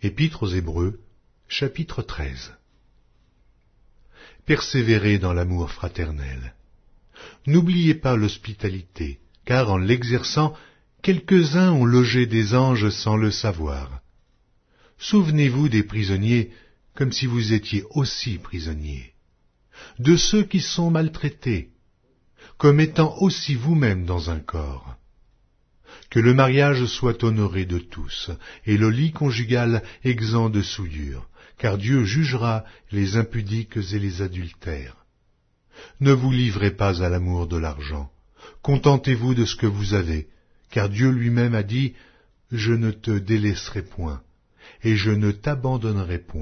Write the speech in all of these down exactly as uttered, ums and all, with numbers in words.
Épître aux Hébreux, chapitre treize. Persévérez dans l'amour fraternel. N'oubliez pas l'hospitalité, car en l'exerçant, quelques-uns ont logé des anges sans le savoir. Souvenez-vous des prisonniers comme si vous étiez aussi prisonniers, de ceux qui sont maltraités, comme étant aussi vous-même dans un corps. Que le mariage soit honoré de tous, et le lit conjugal exempt de souillure, car Dieu jugera les impudiques et les adultères. Ne vous livrez pas à l'amour de l'argent, contentez-vous de ce que vous avez, car Dieu lui-même a dit « Je ne te délaisserai point, et je ne t'abandonnerai point ».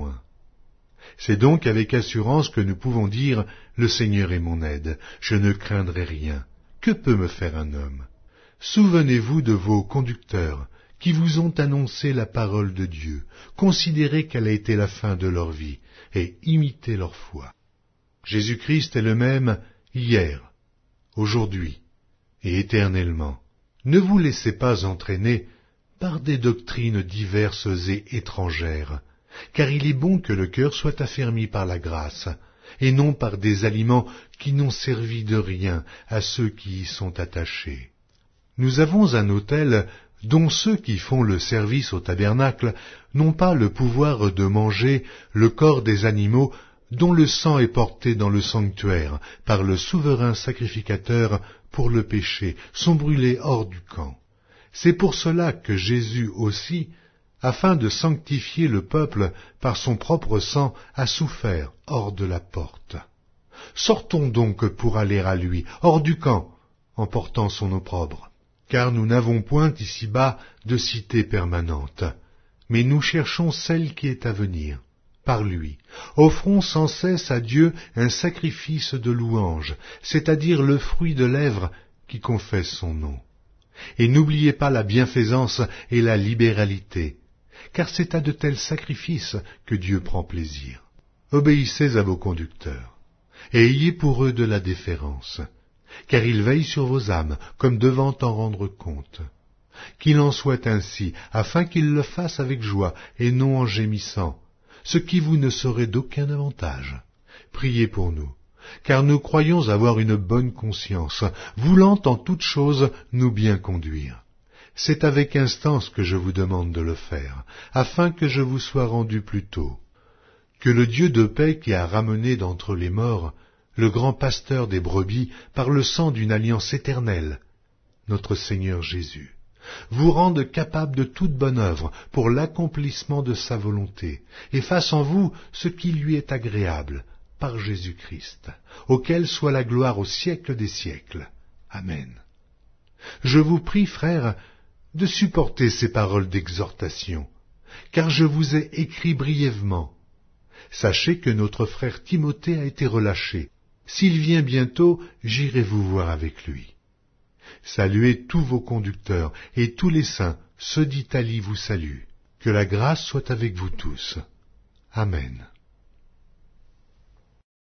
C'est donc avec assurance que nous pouvons dire « Le Seigneur est mon aide, je ne craindrai rien. Que peut me faire un homme ?» Souvenez-vous de vos conducteurs, qui vous ont annoncé la parole de Dieu, considérez quelle a été la fin de leur vie, et imitez leur foi. Jésus-Christ est le même hier, aujourd'hui et éternellement. Ne vous laissez pas entraîner par des doctrines diverses et étrangères, car il est bon que le cœur soit affermi par la grâce, et non par des aliments qui n'ont servi de rien à ceux qui y sont attachés. Nous avons un autel dont ceux qui font le service au tabernacle n'ont pas le pouvoir de manger le corps des animaux dont le sang est porté dans le sanctuaire par le souverain sacrificateur pour le péché, sont brûlés hors du camp. C'est pour cela que Jésus aussi, afin de sanctifier le peuple par son propre sang, a souffert hors de la porte. Sortons donc pour aller à lui, hors du camp, en portant son opprobre. Car nous n'avons point ici-bas de cité permanente, mais nous cherchons celle qui est à venir, par lui. Offrons sans cesse à Dieu un sacrifice de louange, c'est-à-dire le fruit de lèvres qui confesse son nom. Et n'oubliez pas la bienfaisance et la libéralité, car c'est à de tels sacrifices que Dieu prend plaisir. Obéissez à vos conducteurs, et ayez pour eux de la déférence, car ils veillent sur vos âmes, comme devant en rendre compte. Qu'il en soit ainsi, afin qu'ils le fassent avec joie, et non en gémissant, ce qui vous ne serait d'aucun avantage. Priez pour nous, car nous croyons avoir une bonne conscience, voulant en toutes choses nous bien conduire. C'est avec instance que je vous demande de le faire, afin que je vous sois rendu plus tôt. Que le Dieu de paix qui a ramené d'entre les morts le grand pasteur des brebis par le sang d'une alliance éternelle, notre Seigneur Jésus, vous rende capable de toute bonne œuvre pour l'accomplissement de sa volonté, et fasse en vous ce qui lui est agréable, par Jésus-Christ, auquel soit la gloire au siècle des siècles. Amen. Je vous prie, frères, de supporter ces paroles d'exhortation, car je vous ai écrit brièvement. Sachez que notre frère Timothée a été relâché. S'il vient bientôt, j'irai vous voir avec lui. Saluez tous vos conducteurs, et tous les saints, ceux d'Italie vous saluent. Que la grâce soit avec vous tous. Amen.